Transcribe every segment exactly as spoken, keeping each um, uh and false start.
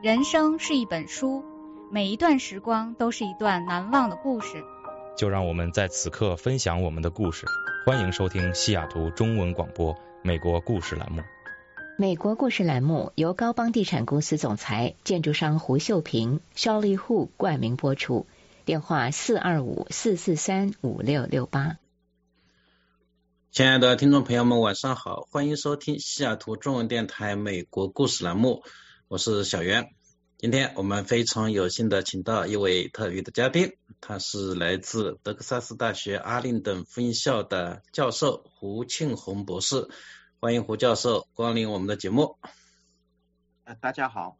人生是一本书，每一段时光都是一段难忘的故事。 就让我们在此刻分享我们的故事。欢迎收听西雅图中文广播美国故事栏目。 美国故事栏目由高邦地产公司总裁、建筑商胡秀平、肖立户冠名播出。电话四二五四四三五六六八。 亲爱的听众朋友们，晚上好，欢迎收听西雅图中文电台美国故事栏目，我是小袁。今天我们非常有幸的请到一位特别的嘉宾，他是来自德克萨斯大学阿灵顿分校的教授胡庆红博士。欢迎胡教授光临我们的节目。 呃，大家好。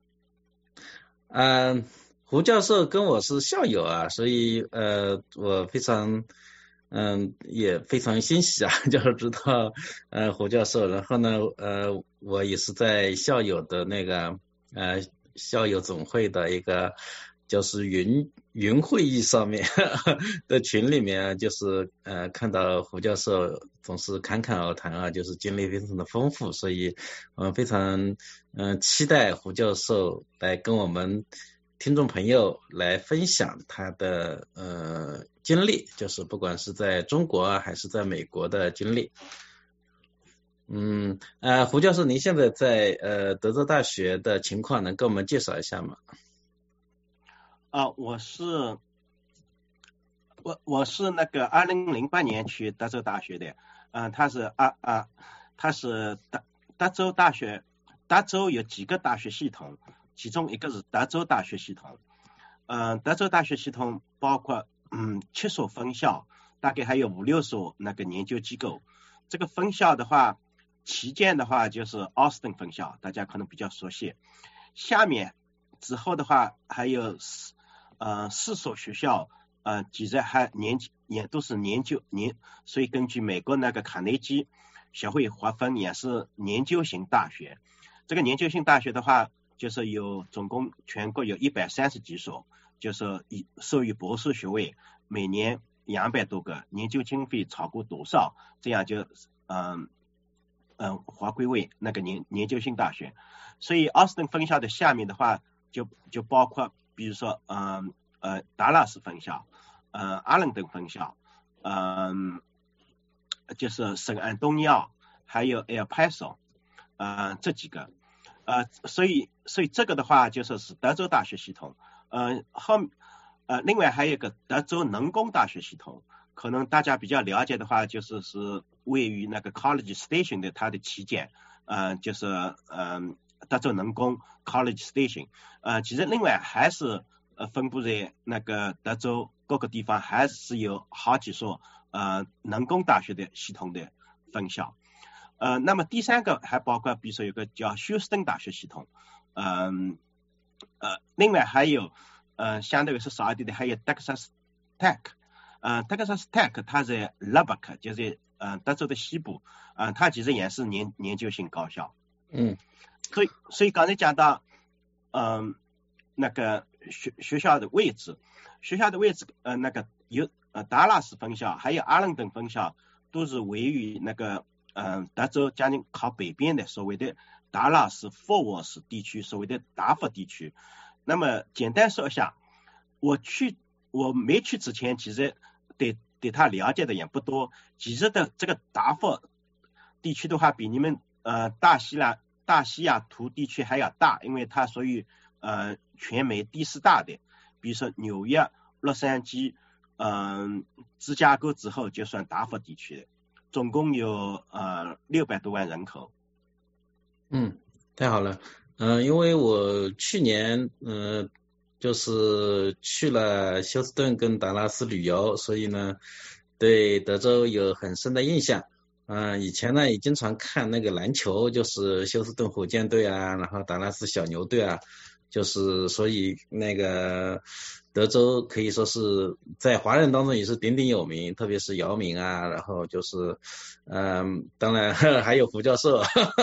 嗯、呃，胡教授跟我是校友啊，所以呃，我非常嗯也非常欣喜啊，就是知道呃胡教授，然后呢呃我也是在校友的那个呃校友总会的一个就是云云会议上面的群里面，就是呃看到胡教授总是侃侃而谈啊，就是经历非常的丰富，所以我们非常嗯、呃、期待胡教授来跟我们听众朋友来分享他的呃经历，就是不管是在中国啊还是在美国的经历。嗯呃胡教授，您现在在呃德州大学的情况能跟我们介绍一下吗？ 啊、呃，我是我我是那个二零零八年去德州大学的，嗯、呃，他是啊啊，他是德德州大学，德州有几个大学系统，其中一个是德州大学系统，嗯、呃，德州大学系统包括嗯七所分校，大概还有五六所那个研究机构。这个分校的话，旗舰的话就是奥斯汀分校，大家可能比较熟悉。下面之后的话还有四呃四所学校，呃其实还研也都是研究研，所以根据美国那个卡内基协会划分也是研究型大学。这个研究型大学的话，就是有总共全国有一百三十几所，就是以授予博士学位，每年两百多个，研究经费超过多少，这样就嗯嗯划归为那个研研究型大学。所以奥斯汀分校的下面的话，就就包括比如说嗯呃达拉斯分校，呃阿灵顿分校，嗯、呃、就是圣安东尼奥，还有埃尔帕索，呃这几个，呃所以所以这个的话就说是德州大学系统，呃后呃另外还有一个德州农工大学系统，可能大家比较了解的话，就是是位于那个 College Station 的它的旗舰，呃就是嗯。呃德州农工 College Station， 呃，其实另外还是呃分布在那个德州各个地方，还是有好几所呃农工大学的系统的分校。呃，那么第三个还包括，比如说有个叫休斯顿大学系统，嗯 呃, 呃，另外还有呃相对于是少一点的，还有 Texas Tech， 呃 Texas Tech 它在 Lubbock， 就是呃德州的西部，呃，它其实也是研研究型高校。 嗯。 所以，所以刚才讲到，嗯，那个学学校的位置，学校的位置，呃，那个有呃达拉斯分校，还有阿灵顿分校，都是位于那个嗯、呃、德州将近靠北边的所谓的达拉斯福沃斯地区，所谓的达佛地区。那么简单说一下，我去我没去之前，其实对对他了解的也不多。其实的这个达佛地区的话，比你们呃大西南。大西雅图地区还要大，因为它属于呃全美第四大的，比如说纽约、洛杉矶、嗯、呃、芝加哥之后就算达佛地区的，总共有呃六百多万人口。 嗯，太好了，嗯、呃，因为我去年嗯、呃、就是去了休斯顿跟达拉斯旅游，所以呢对德州有很深的印象。嗯、呃，以前呢也经常看那个篮球，就是休斯顿火箭队啊，然后达拉斯小牛队啊，就是所以那个德州可以说是在华人当中也是鼎鼎有名，特别是姚明啊，然后就是嗯、呃，当然还有胡教授，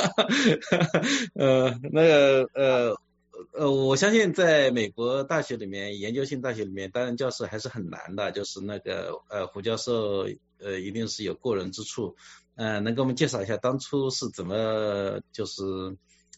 呃，那个呃。呃，我相信在美国大学里面，研究性大学里面担任教授还是很难的，就是那个呃胡教授呃一定是有过人之处，呃，能给我们介绍一下当初是怎么就是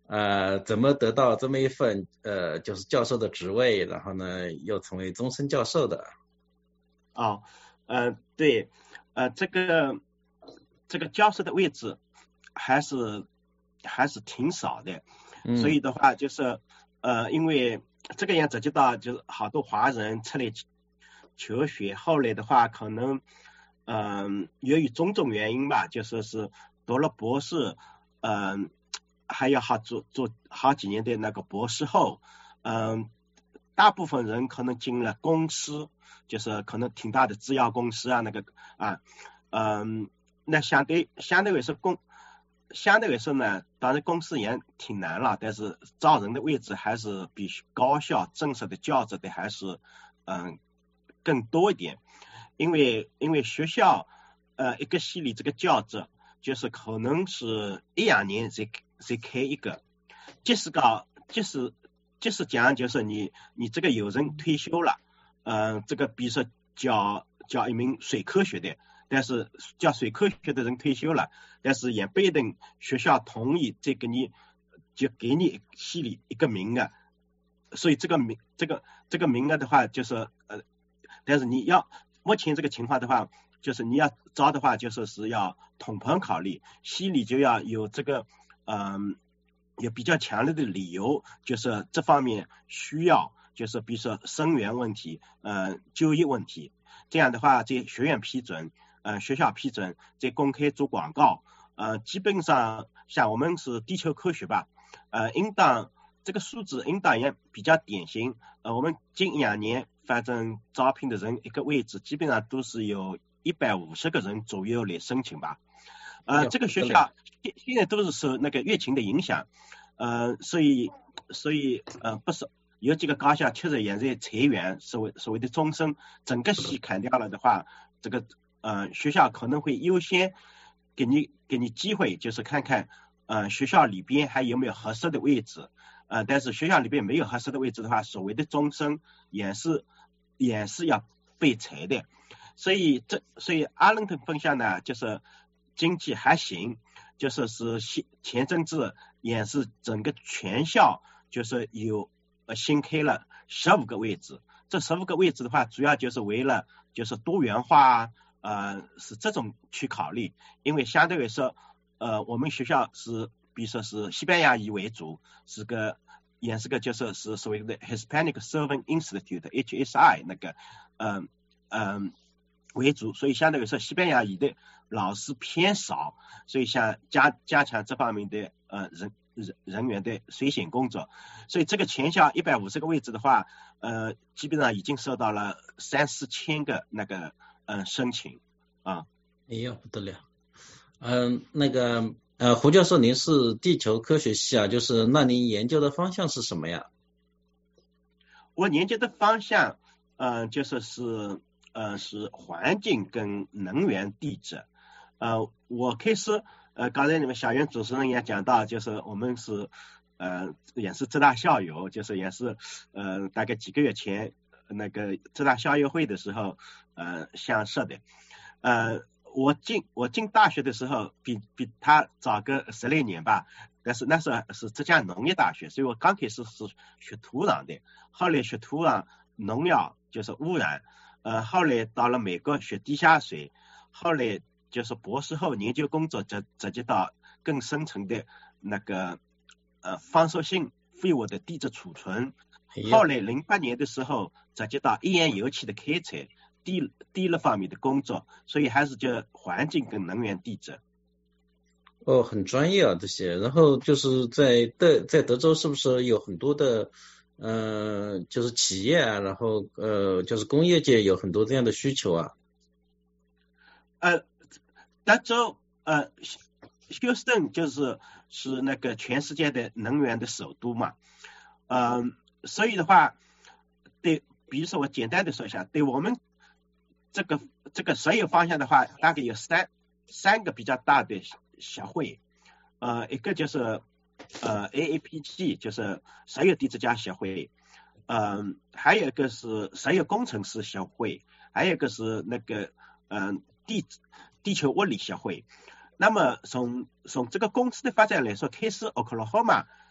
呃，怎么得到这么一份呃就是教授的职位，然后呢又成为终身教授的？ 哦，呃，对，呃，这个这个教授的位置还是还是挺少的， 嗯， 所以的话就是呃，因为这个也涉及到就是好多华人出来求学，后来的话可能嗯、呃，由于种种原因吧，就说是读了博士，嗯、呃，还要好做做好几年的那个博士后，嗯、呃，大部分人可能进了公司，就是可能挺大的制药公司啊，那个啊，嗯，那相对相对来说公相对来说呢，当然公司也挺难了，但是招人的位置还是比高校正式的教职的还是嗯更多一点，因为因为学校呃一个系里这个教职就是可能是一两年才才开一个，即使搞即使即使讲就是你你这个有人退休了，嗯、呃，这个比如说教教一名水科学的。但是教水科学的人退休了，但是也不一定学校同意这个你就给你系里一个名额，所以这个名这个这个名额的话就是呃，但是你要目前这个情况的话，就是你要招的话，就是是要统盘考虑，系里就要有这个嗯、呃、有比较强烈的理由，就是这方面需要，就是比如说生源问题，呃就业问题，这样的话这学院批准。呃，学校批准在公开做广告，呃，基本上像我们是地球科学吧，呃，应当这个数字应当也比较典型，呃，我们近一两年反正招聘的人一个位置基本上都是有一百五十个人左右来申请吧，呃，这个学校现现在都是受那个疫情的影响，呃，所以所以呃不是有几个高校确实也在裁员，所谓所谓的终身整个系砍掉了的话，这个。呃，学校可能会优先给你给你机会，就是看看呃学校里边还有没有合适的位置，呃，但是学校里边没有合适的位置的话，所谓的终身也是也是要被裁的，所以这所以阿伦顿分校呢，就是经济还行，就是是前阵子也是整个全校就是有呃新开了十五个位置，这十五个位置的话，主要就是为了就是多元化。呃，是这种去考虑，因为相对来说，呃，我们学校是，比如说是西班牙语为主，是个也是个就是是所谓的 Hispanic Serving Institute H S I 那个，嗯、呃、嗯、呃、为主，所以相对来说西班牙语的老师偏少，所以像加加强这方面的呃人人人员的筛选工作，所以这个全校一百五十个位置的话，呃，基本上已经收到了三四千个那个。嗯，申请啊， 哎呀不得了，嗯、呃，那个呃，胡教授，您是地球科学系啊，就是那您研究的方向是什么呀？ 我研究的方向，呃，就是是呃是环境跟能源地质，呃，我开始呃刚才你们小袁主持人也讲到，就是我们是呃也是浙大校友，就是也是呃大概几个月前。那个浙大校友会的时候，呃，相识的，呃，我进我进大学的时候，比比他早个十来年吧，但是那时候是浙江农业大学，所以我刚开始是学土壤的，后来学土壤农药就是污染，呃，后来到了美国学地下水，后来就是博士后研究工作直直接到更深层的那个呃放射性废物的地质储存。后来零八年的时候，直接到页岩油气的开采、地地热方面的工作，所以还是叫环境跟能源地质。 哦，很专业啊这些。然后就是在德在德州是不是有很多的呃就是企业啊，然后呃就是工业界有很多这样的需求啊？ 呃，德州呃休斯顿就是是那个全世界的能源的首都嘛，嗯、呃。所以的话，对，比如说我简单的说一下，对我们这个这个石油方向的话，大概有三三个比较大的协会，呃，一个就是呃 A A P G， 就是石油地质家协会，嗯、呃，还有一个是石油工程师协会，还有一个是那个嗯、呃、地地球物理协会。那么从从这个公司的发展来说，开始 Oklahoma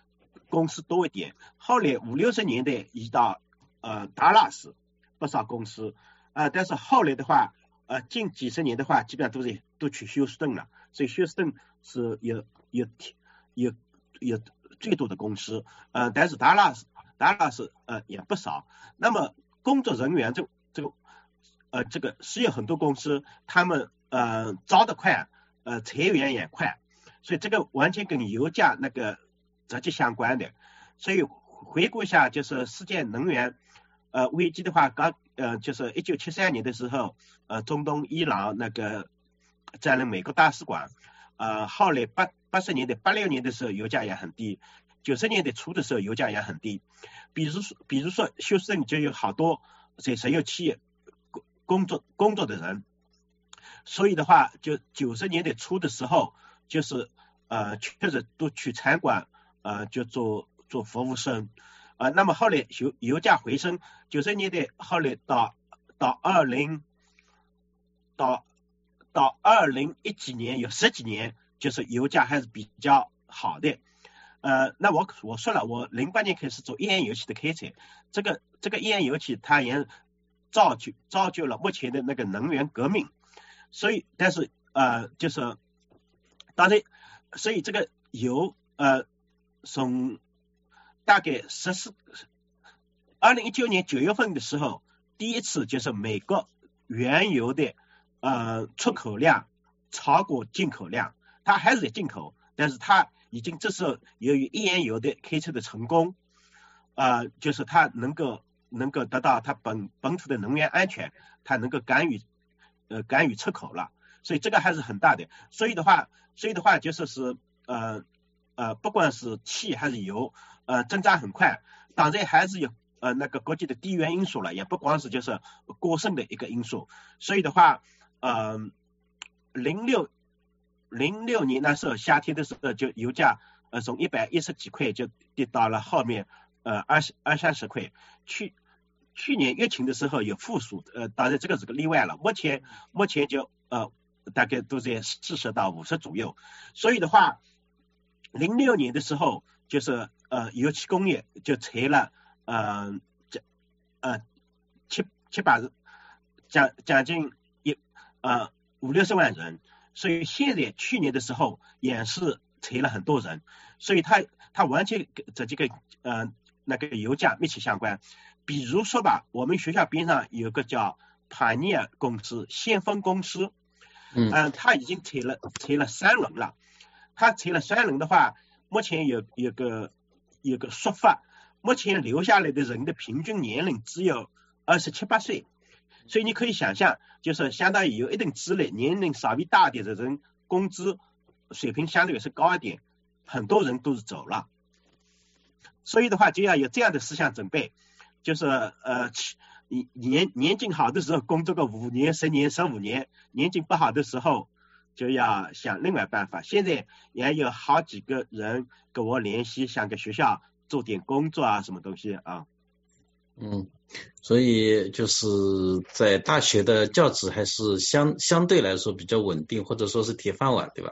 公司多一点。后来五六十年代移到呃达拉斯，不少公司啊、呃，但是后来的话，呃，近几十年的话，基本上都是都去休斯顿了，所以休斯顿是有有有有最多的公司，呃，但是达拉斯达拉斯呃也不少。那么工作人员这这个呃这个是有很多公司，他们呃招得快，呃裁员也快，所以这个完全跟油价那个直接相关的。所以回顾一下，就是世界能源呃危机的话，刚呃就是一九七三年的时候，呃中东伊朗那个占领美国大使馆，呃后来八八十年代八六年的时候油价也很低，九十年代初的时候油价也很低。比如说比如说休斯顿就有好多在石油企业工作工作的人，所以的话就九十年代初的时候，就是呃确实都去餐馆呃就做做服务生。呃，那么后来油油价回升，九十年代后来到到二零到到二零一几年有十几年，就是油价还是比较好的。呃，那我我说了，我零八年开始做页岩油气的开采，这个这个页岩油气它也造就造就了目前的那个能源革命。所以，但是呃，就是当然，所以这个油呃从大概十四，二零一九年九月份的时候，第一次就是美国原油的呃出口量超过进口量，它还是在进口，但是它已经这时候由于页岩油的开采的成功，呃，就是它能够能够得到它本本土的能源安全，它能够干预呃干预出口了，所以这个还是很大的。所以的话，所以的话就是是呃呃不管是气还是油。呃，增长很快，当然还是有呃那个国际的地缘因素了，也不光是就是过剩的一个因素。所以的话，呃，零六零六年那时候夏天的时候，就油价呃从一百一十几块就跌到了后面呃二十二三十块。去去年疫情的时候有复苏，呃，当然这个是个例外了。目前目前就呃大概都在四十到五十左右。所以的话，零六年的时候就是。呃，油气工业就裁了呃呃七七八将将近一呃五六十万人，所以现在去年的时候也是裁了很多人，所以它它完全这几个呃那个油价密切相关。比如说吧，我们学校边上有个叫帕尼尔公司、先锋公司，嗯、呃，它已经裁了裁了三轮了，它裁了三轮的话，目前有有个。有个说法，目前留下来的人的平均年龄只有二十七八岁，所以你可以想象，就是相当于有一定资历、年龄稍微大一点的人，工资水平相对也是高一点，很多人都是走了。所以的话，就要有这样的思想准备，就是呃年年景好的时候工作个五年、十年、十五年，年景不好的时候。就要想另外办法。现在也有好几个人跟我联系，想给学校做点工作啊，什么东西啊。 嗯，所以就是在大学的教职还是相相对来说比较稳定，或者说是铁饭碗，对吧？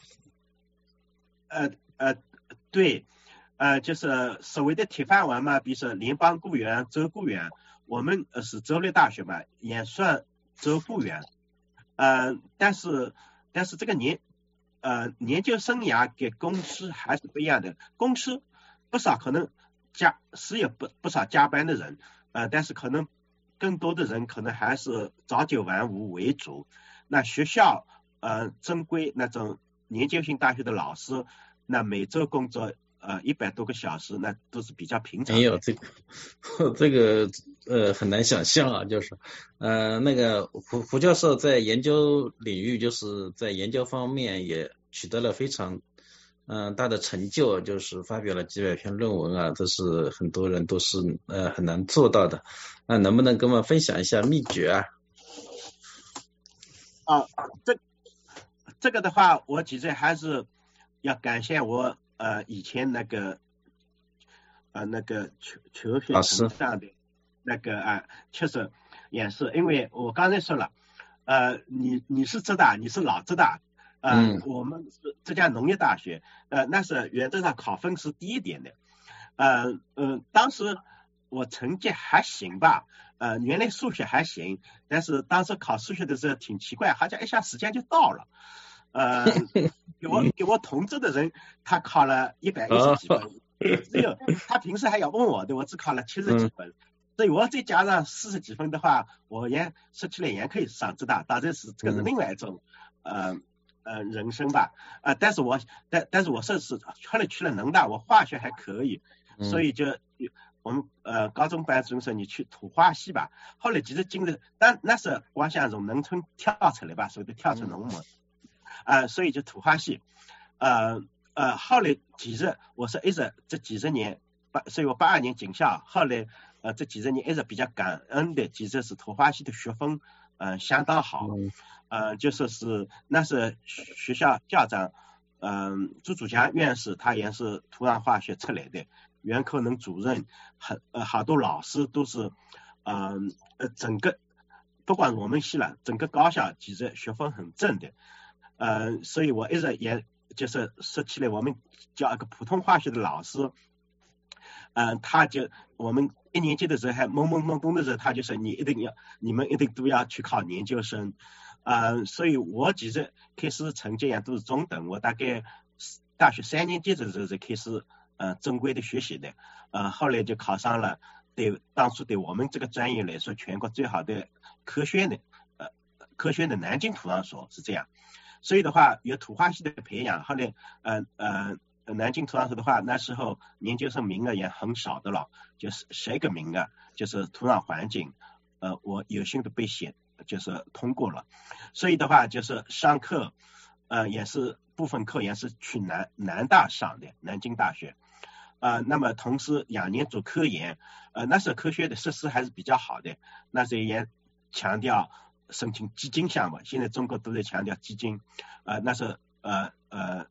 呃呃，对，呃，就是所谓的铁饭碗嘛，比如说联邦雇员、州雇员，我们呃是州立大学嘛，也算州雇员，呃，但是。但是这个年呃研究生涯给公司还是不一样的，公司不少可能加是有不不少加班的人，呃，但是可能更多的人可能还是朝九晚五为主。那学校呃正规那种研究性大学的老师，那每周工作呃一百多个小时，那都是比较平常的。 没有这个这个呃很难想象啊，就是呃那个胡胡教授在研究领域，就是在研究方面也取得了非常嗯、呃、大的成就，就是发表了几百篇论文啊，这是很多人都是呃很难做到的。那能不能跟我们分享一下秘诀啊？ 啊，这这个的话，我其实还是要感谢我呃以前那个呃那个求求学成长的那个啊，确实也是，因为我刚才说了，呃，你你是浙大，你是老浙大，呃，嗯、我们是浙江农业大学，呃，那是原则上考分是低一点的， 呃呃，当时我成绩还行吧，呃，原来数学还行，但是当时考数学的时候挺奇怪，好像一下时间就到了。呃，给我给我同桌的人，他考了一百一十几分，只有他平时还要问我的，我只考了七十几分，所以我再加上四十几分的话，我也说起来也可以上浙大，当然是这个是另外一种呃呃人生吧，呃，但是我但但是我是是后来去了农大，我化学还可以，所以就我们呃高中班主任说你去土化系吧，后来其实进了，但那是光想从农村跳出来吧，所谓的跳出农门。呃，所以就土化系，呃呃，后来其实我是一直这几十年，八，所以我八二年进校，后来呃这几十年一直比较感恩的，其实是土化系的学风，呃相当好，呃就说是那是学校校长，嗯、呃，朱祖强院士他也是土壤化学出来的，原科能主任，很呃好多老师都是，嗯 呃, 呃整个不管我们系了，整个高校其实学风很正的。呃，所以我一直也就是说起来，我们教一个普通化学的老师，嗯、呃，他就我们一年级的时候还懵懵懂懂的时候，他就说你一定要，你们一定都要去考研究生，呃，所以我其实开始成绩也都是中等，我大概大学三年级的时候就开始呃正规的学习的，呃，后来就考上了对当初对我们这个专业来说全国最好的科学的呃科学的南京土壤所是这样。所以的话，有土化系的培养，后来呃呃南京土壤所的话，那时候研究生名额也很少的了，就是十个名额，就是土壤环境，呃我有幸的被选，就是通过了。所以的话，就是上课，呃也是部分课也是去南南大上的，南京大学，呃那么同时两年做科研，呃那时候科学的设施还是比较好的，那时候也强调。申请基金项目，现在中国都在强调基金，呃，那时候呃呃，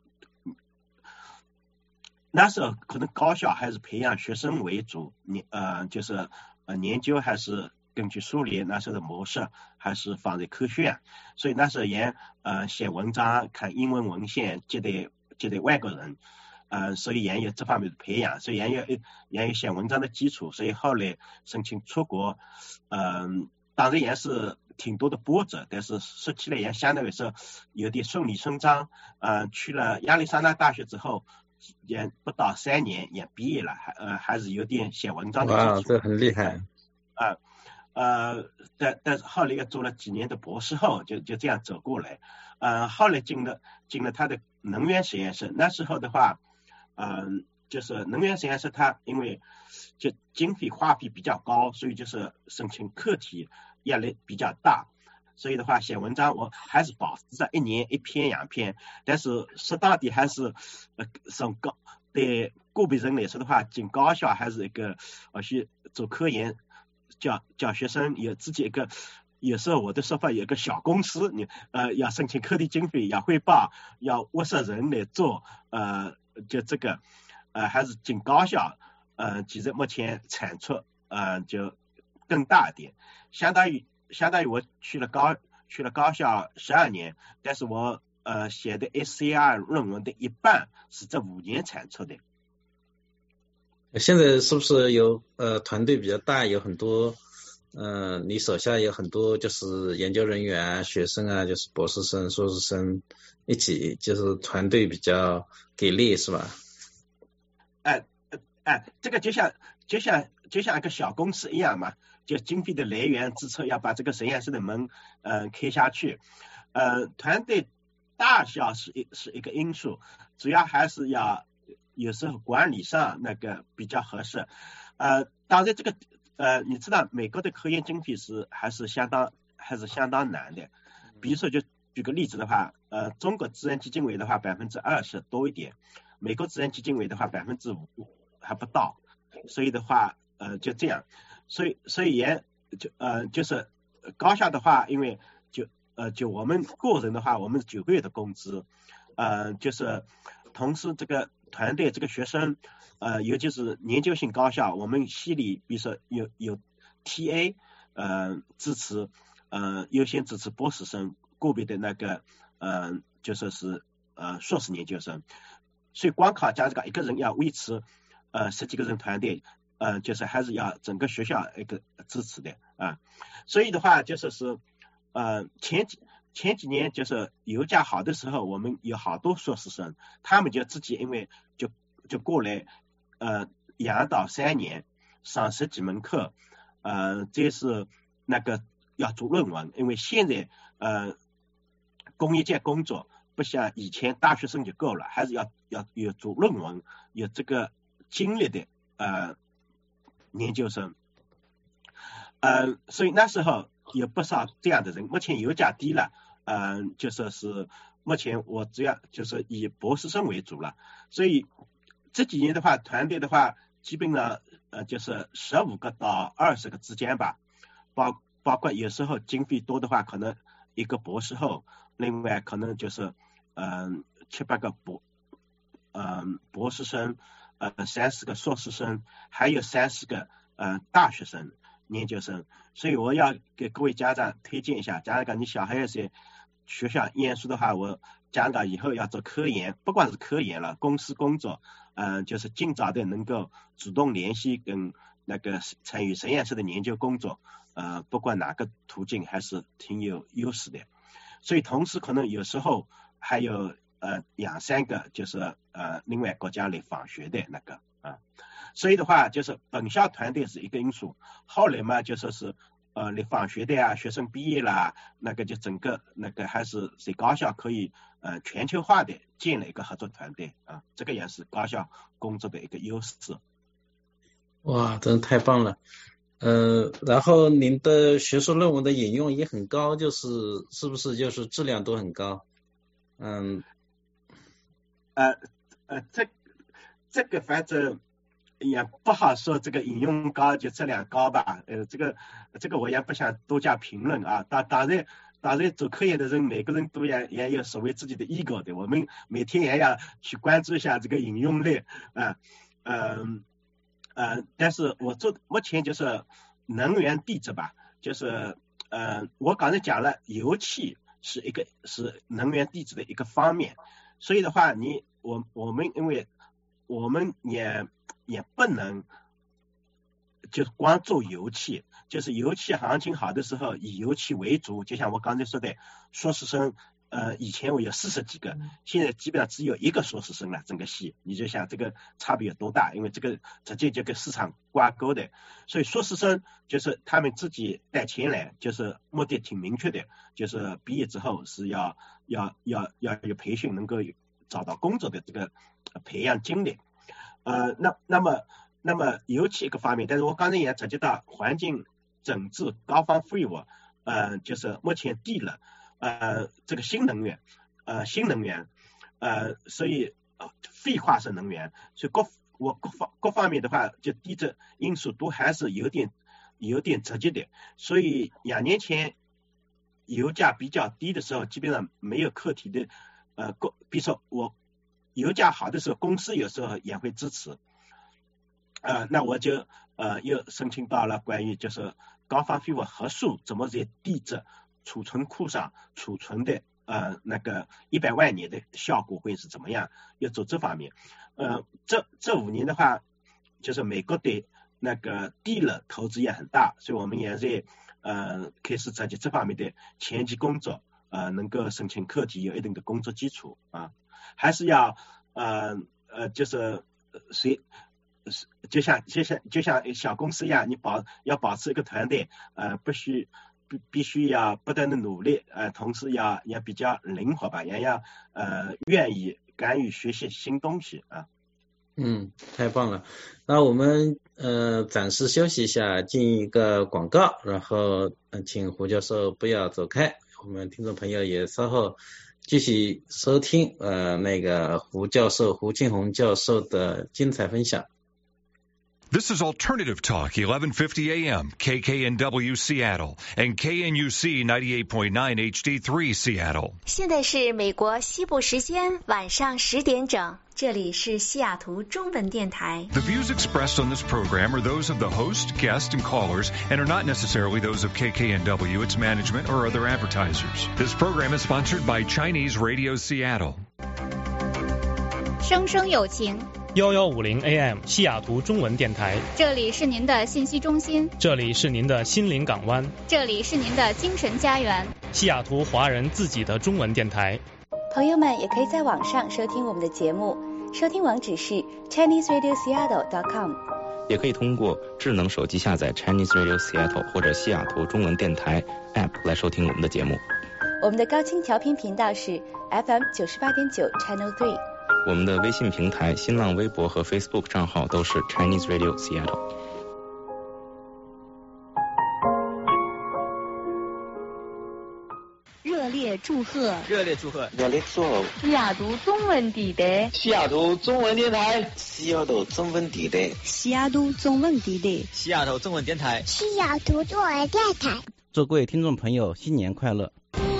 那时候可能高校还是培养学生为主，你呃就是呃研究还是根据苏联那时候的模式，还是放在科学院，所以那时候也呃写文章，看英文文献，接待接待外国人，呃，所以也有这方面的培养，所以也有也有写文章的基础，所以后来申请出国，嗯、呃，当然也是。挺多的波折，但是说起来也相对来说有点顺理成章。呃，去了亚利桑那大学之后，也不到三年也毕业了，还呃还是有点写文章的基础。 哇，这很厉害。 啊呃，但但是后来又做了几年的博士后，就就这样走过来。呃，后来进了进了他的能源实验室，那时候的话，嗯、呃，就是能源实验室，它因为就经费花费比较高，所以就是申请课题。压力比较大，所以的话写文章我还是保持着一年一篇两篇，但是说到底还是呃从高对个别人来说的话，进高校还是一个而去做科研，教教学生有自己一个，有时候我的说法有个小公司，你呃要申请课题经费，要汇报，要窝上人来做，呃就这个呃还是进高校，呃其实目前产出呃就更大一点。相当于相当于我去了高去了高校十二年，但是我呃写的 S C R 论文的一半是这五年产出的。 现在是不是有呃团队比较大，有很多呃你手下有很多就是研究人员啊、学生啊，就是博士生、硕士生一起，就是团队比较给力是吧？ 哎哎、呃，这个就像就像就像一个小公司一样嘛。就经费的来源支撑，要把这个实验室的门呃开下去，呃团队大小是一是一个因素，主要还是要有时候管理上那个比较合适，呃当然这个呃你知道美国的科研经费是还是相当还是相当难的，比如说就举个例子的话，呃中国自然基金委的话百分之二十多一点，美国自然基金委的话百分之五还不到，所以的话呃就这样。所以，所以也就呃，就是高校的话，因为就呃，就我们个人的话，我们是九个月的工资，呃，就是同时这个团队这个学生，呃，尤其是研究性高校，我们系里比如说有有 T A 呃支持，呃优先支持博士生，个别的那个呃就说是呃硕士研究生，所以光靠加这个一个人要维持呃十几个人团队，呃就是还是要整个学校一个支持的啊。所以的话就是是呃前几前几年就是油价好的时候，我们有好多硕士生，他们就自己因为就就过来呃养到三年，上十几门课，呃这是那个要做论文，因为现在呃工业界工作不像以前大学生就够了，还是要要有做论文有这个经历的呃研究生，呃所以那时候有不少这样的人。目前油价低了，嗯、呃，就说是目前我只要就是以博士生为主了，所以这几年的话，团队的话基本上呃就是十五个到二十个之间吧，包包括有时候经费多的话，可能一个博士后，另外可能就是嗯、呃、七八个博嗯、呃、博士生，呃三四个硕士生，还有三四个呃大学生研究生。所以我要给各位家长推荐一下，假如讲你小孩在学校念书的话，我讲讲以后要做科研，不管是科研了，公司工作，嗯、呃，就是尽早的能够主动联系跟那个参与实验室的研究工作，呃，不管哪个途径还是挺有优势的。所以同时可能有时候还有呃两三个就是呃另外国家来访学的那个啊，所以的话就是本校团队是一个因素，后来嘛就说是呃来访学的啊，学生毕业啦，那个就整个那个还是在高校可以呃全球化的建了一个合作团队啊，这个也是高校工作的一个优势。 哇，真的太棒了。呃，然后您的学术论文的引用也很高，就是是不是就是质量都很高？嗯， 呃呃，这这个反正也不好说，这个引用高就质量高吧。呃，这个这个我也不想多加评论啊。当当然当然做科研的人每个人都也也有所谓自己的 ego 的，我们每天也要去关注一下这个引用率啊，嗯。呃，但是我做目前就是能源地质吧，就是呃，我刚才讲了，油气是一个是能源地质的一个方面，所以的话，你我我们因为我们也也不能就光做油气，就是油气行情好的时候以油气为主，就像我刚才说的，硕士生。呃，以前我有四十几个，现在基本上只有一个硕士生了，整个系，你就想这个差别有多大？因为这个直接就跟市场挂钩的，所以硕士生就是他们自己带钱来，就是目的挺明确的，就是毕业之后是要要要要有培训，能够找到工作的这个培养经历。呃，那那么那么油气一个方面，但是我刚才也涉及到环境整治、高方废物，呃，就是目前地了。呃，这个新能源，呃，新能源，呃，所以废化石能源，所以各我各方各方面的话，就地质因素都还是有点有点直接的。所以两年前油价比较低的时候，基本上没有课题的，呃，各比如说我油价好的时候，公司有时候也会支持，呃，那我就呃又申请到了关于就是高方废物核数怎么在地质储存库上储存的呃那个一百万年的效果会是怎么样？要做这方面。呃，这这五年的话，就是美国对那个地热投资也很大，所以我们也在呃开始在这方面的前期工作，呃能够申请课题有一定的工作基础啊，还是要呃呃就是谁。就像就像就像小公司一样，你保要保持一个团队，呃，必须必必须要不断的努力，呃，同时要要比较灵活吧，也要呃愿意敢于学习新东西啊。 嗯，太棒了。那我们呃暂时休息一下，进一个广告，然后呃请胡教授不要走开，我们听众朋友也稍后继续收听呃那个胡教授胡庆红教授的精彩分享。 This is Alternative Talk, eleven fifty A M, K K N W Seattle, and K N U C ninety-eight point nine H D three Seattle. 现在是美国西部时间晚上十点整，这里是西雅图中文电台。 The views expressed on this program are those of the host, guests, and callers, and are not necessarily those of K K N W, its management, or other advertisers. This program is sponsored by Chinese Radio Seattle. 生生有情， 幺幺五零 A M 西雅图中文电台， 这里是您的信息中心， 这里是您的心灵港湾， 这里是您的精神家园， 西雅图华人自己的中文电台。 朋友们也可以在网上收听我们的节目，收听网址是 Chinese Radio Seattle dot com， 也可以通过智能手机下载 Chinese Radio Seattle 或者西雅图中文电台 App 来收听我们的节目。 我们的高清调频频道是 F M 九十八点九 Channel three。 我们的微信平台、新浪微博和 Facebook 账号都是 Chinese Radio Seattle。 热烈祝贺！ 热烈祝贺！ 热烈祝贺！ 西雅图中文地带， 西雅图中文电台，西雅图中文地带， 西雅图中文地带， 西雅图中文电台， 西雅图中文电台。 祝各位听众朋友新年快乐！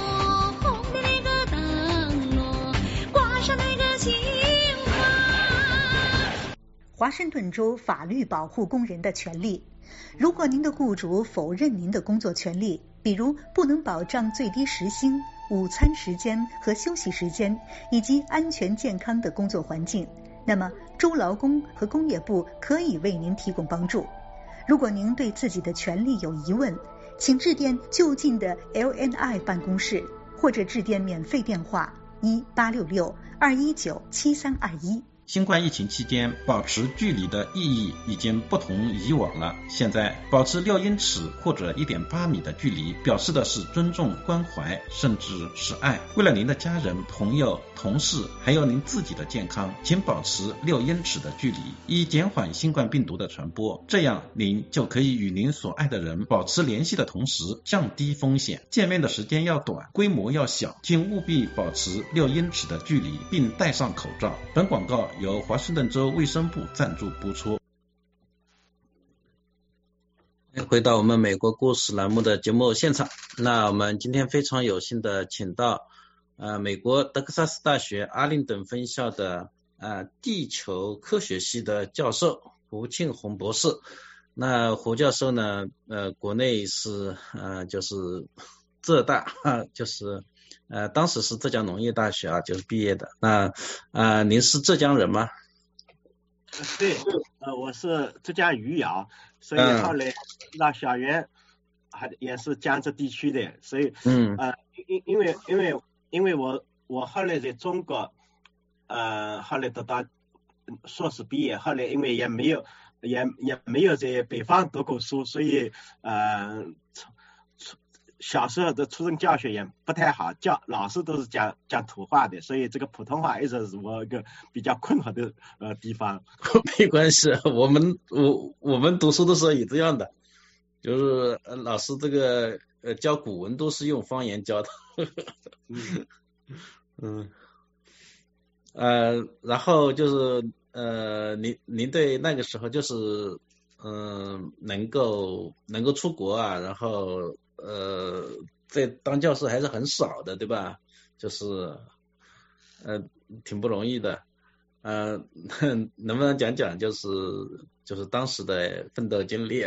华盛顿州法律保护工人的权利。如果您的雇主否认您的工作权利，比如不能保障最低时薪、午餐时间和休息时间，以及安全健康的工作环境，那么州劳工和工业部可以为您提供帮助。如果您对自己的权利有疑问，请致电就近的 L N I 办公室，或者致电免费电话一八六六二一九七三二一。 新冠疫情期间，保持距离的意义已经不同以往了。现在保持六英尺或者 一点八米的距离，表示的是尊重、关怀，甚至是爱。为了您的家人、朋友、同事，还有您自己的健康，请保持六英尺的距离，以减缓新冠病毒的传播。这样，您就可以与您所爱的人保持联系的同时，降低风险。见面的时间要短，规模要小，请务必保持六英尺的距离，并戴上口罩。本广告由华盛顿州卫生部赞助播出。 回到我们美国故事栏目的节目现场，那我们今天非常有幸的请到呃美国德克萨斯大学阿灵顿分校的呃地球科学系的教授胡庆红博士。那胡教授呢，呃国内是呃就是浙大，就是呃，当时是浙江农业大学啊，就是毕业的。那呃，您是浙江人吗？ 对，呃，我是浙江余姚，所以后来到校园还也是江浙地区的，所以嗯呃，因因为因为因为我我后来在中国，呃，后来得到硕士毕业，后来因为也没有也也没有在北方读过书，所以呃。小时候的初中教学也不太好，教老师都是讲讲土话的，所以这个普通话一直是我一个比较困惑的呃地方。 没关系，我们我我们读书的时候也这样的，就是呃老师这个呃教古文都是用方言教的。 嗯嗯呃，然后就是呃您您对那个时候就是嗯、呃、能够能够出国啊，然后。呃，在当教师还是很少的，对吧？就是呃挺不容易的。呃，能不能讲讲就是就是当时的奋斗经历啊？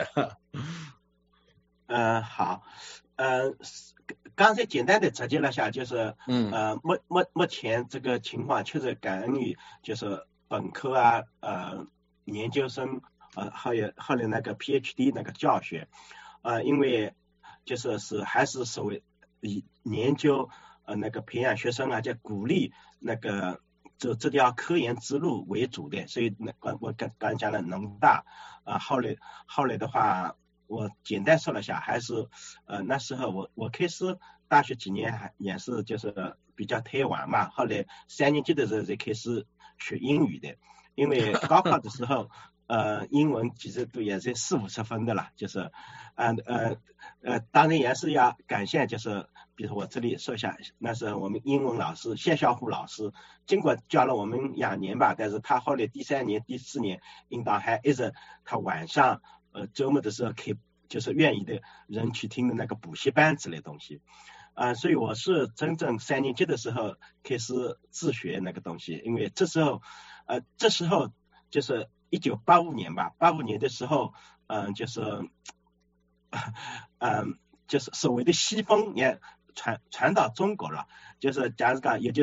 呃，好，呃，刚才简单的总结了下，就是嗯呃目目目前这个情况确实感恩于就是本科啊呃研究生呃还有后来那个 P H D 那个教学呃因为。就是是还是所谓以研究呃那个培养学生啊，就鼓励那个走这条科研之路为主的，所以那我我刚刚讲了农大啊、呃，后来后来的话，我简单说了下，还是呃那时候我我开始大学几年还也是就是比较贪玩嘛，后来三年级的时候才开始学英语的，因为高考的时候。呃，英文其实都也是四五十分的了，就是，呃呃呃，当然也是要感谢，就是比如我这里说一下，那是我们英文老师谢孝虎老师，尽管教了我们两年吧，但是他后来第三年、第四年，应当还一直他晚上呃周末的时候开，就是愿意的人去听的那个补习班之类东西，啊、呃，所以我是真正三年级的时候开始自学那个东西，因为这时候，呃，这时候就是。一九八五年吧，八五年的时候，嗯、呃，就是，嗯、呃，就是所谓的西风也传传到中国了，就是假如讲，也就是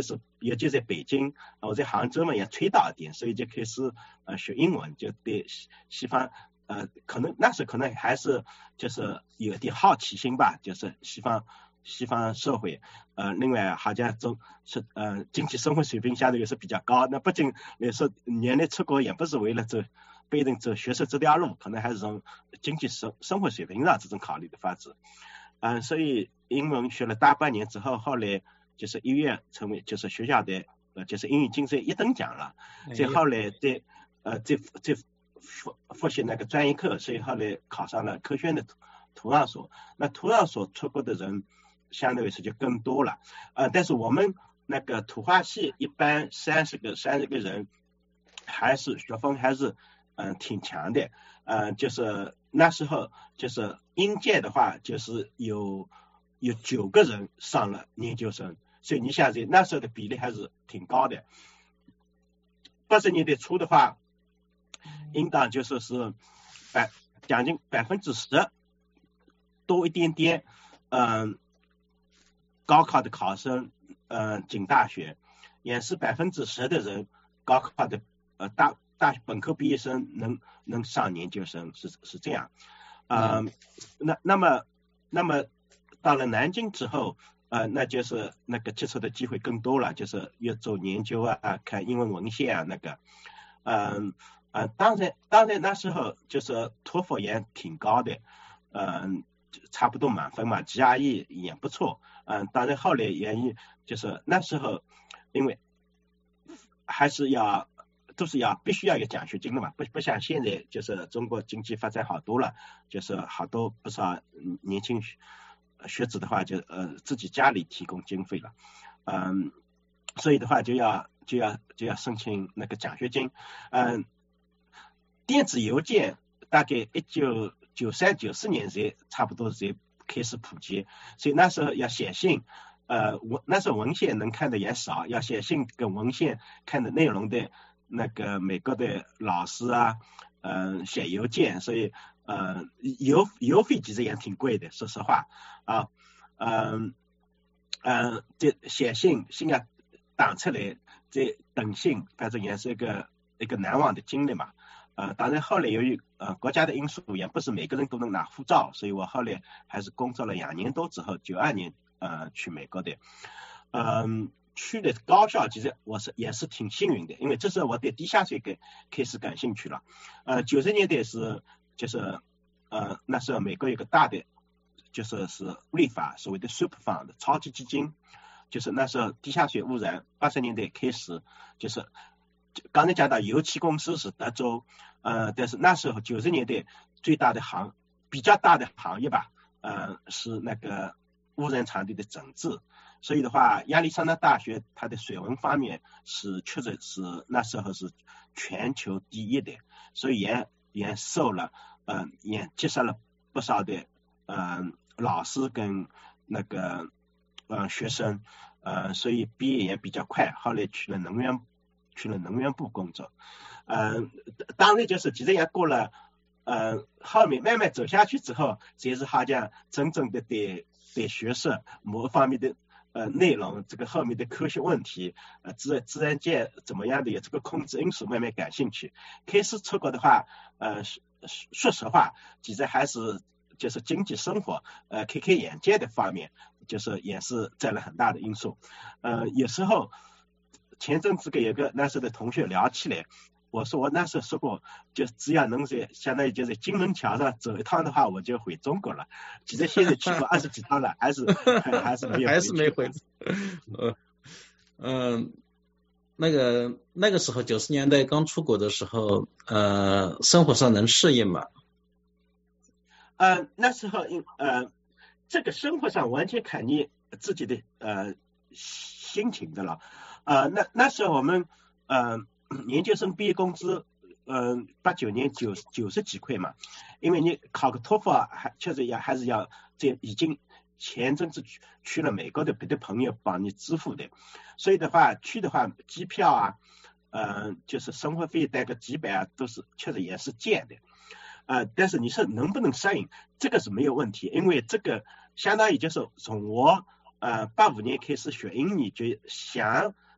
尤其在北京，我在杭州嘛也吹到一点，所以就开始呃学英文，就对西方呃可能那时候可能还是就是有点好奇心吧，就是西方西方社会，呃另外好像中是呃经济生活水平相对也是比较高，那不仅那时候年龄出国也不是为了走不一定走学术这条路，可能还是从经济生生活水平上这种考虑的发展。嗯，所以英文学了大半年之后，后来就是一月成为就是学校的呃就是英语竞赛一等奖了，所以后来在呃在在复复习那个专业课，所以后来考上了科学院的图图上所。那图上所出国的人相对来说就更多了，呃，但是我们那个图画系一般三十个三十个人，还是学风还是嗯、呃、挺强的，呃，就是那时候就是应届的话，就是有有九个人上了研究生，所以你想想那时候的比例还是挺高的。八十年代初的话，应当就是是百将近百分之十多一点点，嗯、呃，高考的考生，嗯、呃，进大学，也是百分之十的人高考的呃大大本科毕业生能能上研究生，是是这样。呃，嗯、那那么那么到了南京之后，呃，那就是那个接触的机会更多了，就是越做研究啊，看英文文献啊，那个，嗯呃，当然当然那时候就是托福也挺高的，嗯、呃，差不多满分嘛 ，G R E 也不错，嗯、呃，当然后来原因就是那时候因为还是要。都是要必须要有奖学金的嘛，不不像现在就是中国经济发展好多了，就是好多不少年轻学学子的话就呃自己家里提供经费了，嗯，所以的话就要就要就要申请那个奖学金，嗯，电子邮件大概一九九三九四年才差不多才开始普及，所以那时候要写信。呃，文那时候文献能看的也少，要写信跟文献看的内容的。那个美国的老师啊，嗯、呃，写邮件，所以呃邮邮费其实也挺贵的，说实话啊，嗯、呃、嗯、呃，这写信信要打出来，这等信，反正也是一个一个难忘的经历嘛。呃，当然后来由于呃国家的因素，也不是每个人都能拿护照，所以我后来还是工作了两年多之后，九二年呃去美国的，嗯、呃。去的高校其实我是也是挺幸运的，因为这时候我对地下水给开始感兴趣了。呃，九十年代是就是呃那时候美国有个大的就是是立法，所谓的 Super Fund 超级基金，就是那时候地下水污染八十年代开始，就是刚才讲到油气公司是德州，呃，但是那时候九十年代最大的行比较大的行业吧，呃是那个污染场地的整治。所以的话，亚利桑那大学它的水文方面是确实是那时候是全球第一的，所以也也受了，嗯、呃，也接受了不少的，嗯、呃，老师跟那个呃学生，呃，所以毕业也比较快。后来去了能源，去了能源部工作，嗯、呃，当然就是其实也过了，呃，后面慢慢走下去之后，才是好像真正的对对学术某方面的。呃，内容这个后面的科学问题，呃，自自然界怎么样的有这个控制因素，慢慢感兴趣。开始出国的话，呃，说实话，其实还是就是经济生活，呃，开开眼界的方面，就是也是占了很大的因素。呃，有时候前阵子跟有个那时候的同学聊起来。我说我那时候说过，就只要能在相当于就在金门桥上走一趟的话，我就回中国了。其实现在去过二十几趟了，还是还是没有， 还是没回。呃嗯，那个那个时候九十年代刚出国的时候，呃，生活上能适应吗？ 呃，那时候因呃这个生活上完全看你自己的呃心情的了。呃，那那时候我们呃。研究生毕业工资，嗯、呃，八九年九九十几块嘛，因为你考个托福还确实要还是要这已经前阵子去去了美国的别的朋友帮你支付的，所以的话去的话机票啊，呃，就是生活费带个几百啊，都是确实也是借的，呃，但是你说能不能适应，这个是没有问题，因为这个相当于就是从我呃八五年开始学英语就想。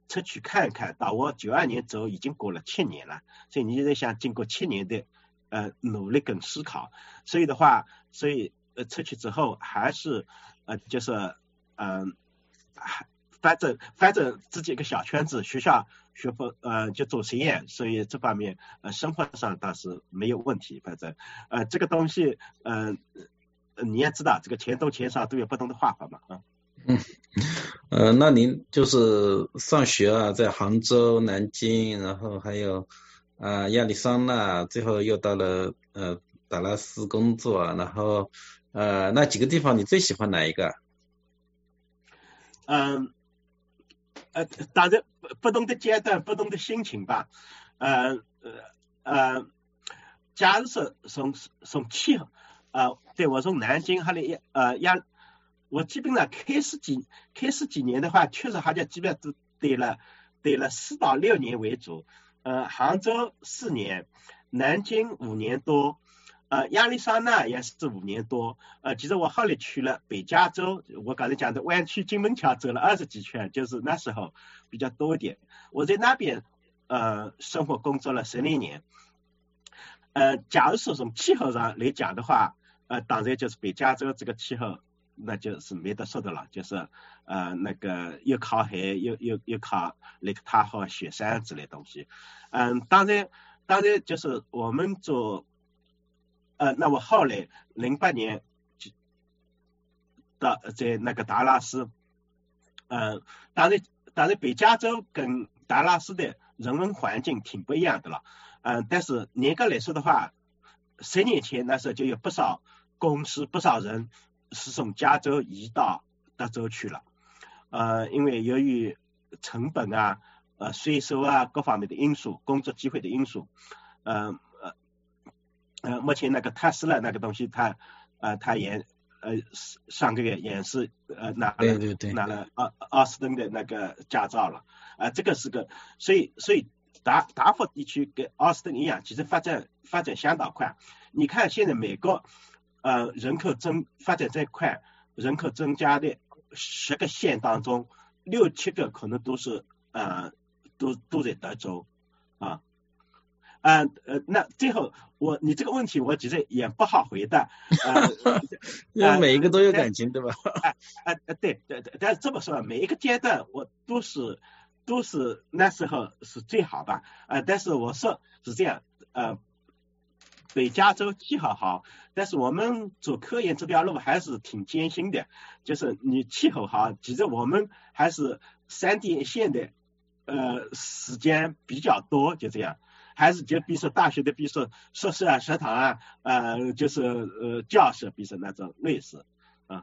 出去看看。到我九二年走已经过了七年了，所以你在想经过七年的呃努力跟思考，所以的话，所以呃出去之后还是呃就是嗯、呃，反正反正自己一个小圈子，学校学不呃就做实验，所以这方面呃生活上倒是没有问题。反正呃这个东西呃你也知道，这个钱多钱少都有不同的画法嘛啊。 嗯，呃，那您就是上学啊，在杭州、南京，然后还有啊、呃、亚利桑那，最后又到了呃达拉斯工作，然后呃那几个地方你最喜欢哪一个？ 嗯呃当然不同的阶段不同的心情吧，呃呃假如说从从气候呃对我从南京还有呃亚我基本上开始几开始几年的话，确实好像基本上都对了对了四到六年为主。呃，杭州四年，南京五年多，呃，亚利桑那也是五年多。呃，其实我后来去了北加州，我刚才讲的湾区金门桥走了二十几圈，就是那时候比较多一点。我在那边呃生活工作了十六年。呃，假如说从气候上来讲的话，呃，当然就是北加州这个气候。那就是没得说的了，就是呃那个又靠海又又又靠雷克塔号雪山之类东西。嗯，当然当然就是我们做呃那我后来零八年就到在那个达拉斯，嗯，当然当然北加州跟达拉斯的人文环境挺不一样的了。嗯，但是严格来说的话，十年前那时候就有不少公司不少人是从加州移到德州去了，呃，因为由于成本啊、呃税收啊各方面的因素、工作机会的因素，呃呃呃，目前那个特斯拉那个东西它，呃它也呃上个月也是呃拿了对对对拿了奥奥斯登的那个驾照了，啊、呃，这个是个，所以所以达达佛地区跟奥斯登一样，其实发展发展相当快。你看现在美国。呃，人口增发展这一块，人口增加的十个县当中，六七个可能都是呃，都都在德州啊，呃呃，那最后我你这个问题我其实也不好回答，呃， 因为每一个都有感情， 呃、 对吧？ 啊啊啊，对对对，但是这么说，每一个阶段我都是都是那时候是最好吧，呃，但是我说是这样，呃。北加州气候好，但是我们做科研这条路还是挺艰辛的。就是你气候好，其实我们还是三点一线的，呃，时间比较多，就这样。还是就比如说大学的，比如说硕士啊、食堂啊，呃，就是呃教室，比如说那种类似啊。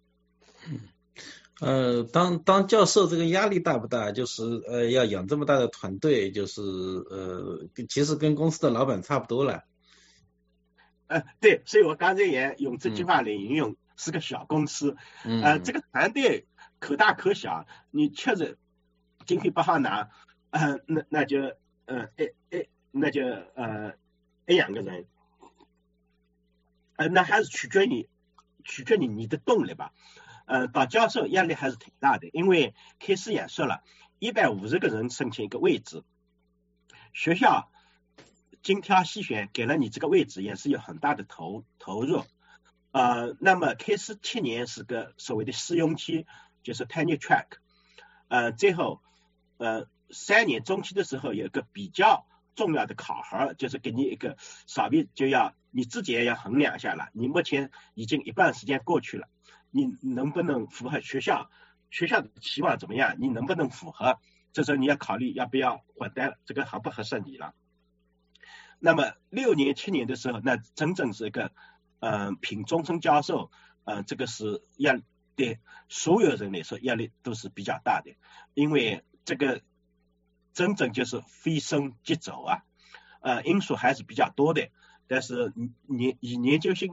呃，当当教授这个压力大不大？就是呃，要养这么大的团队，就是呃，其实跟公司的老板差不多了。 呃，对，所以我刚才也用这句话来形容，是个小公司。 嗯， 呃，这个团队可大可小，你确实经费不好拿，呃，那那就呃，哎哎，那就呃，一两个人，呃，那还是取决于取决于你的动力吧。呃，当教授压力还是挺大的，因为开始也说了，一百五十个人申请一个位置，学校。精挑细选给了你这个位置，也是有很大的投投入。呃，那么开始七年是个所谓的试用期，就是 tenure track。呃，最后呃三年中期的时候有一个比较重要的考核，就是给你一个稍微就要你自己也要衡量一下了。你目前已经一半时间过去了，你能不能符合学校学校的期望怎么样？你能不能符合？这时候你要考虑要不要换代了，这个合不合适你了。那么六年七年的时候，那真正是一个呃评终身教授，呃这个是压对所有人来说压力都是比较大的，因为这个真正就是非升即走啊，呃因素还是比较多的。但是研以研究性，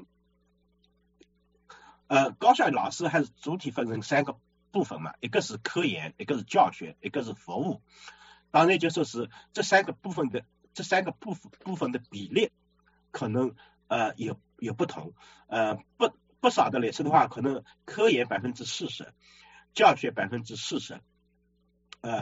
呃高校老师还是主体分成三个部分嘛，一个是科研，一个是教学，一个是服务。当然就说是这三个部分的。这三个部分部分的比例可能呃有有不同，呃不不少的来说的话，可能科研百分之四十，教学百分之四十，呃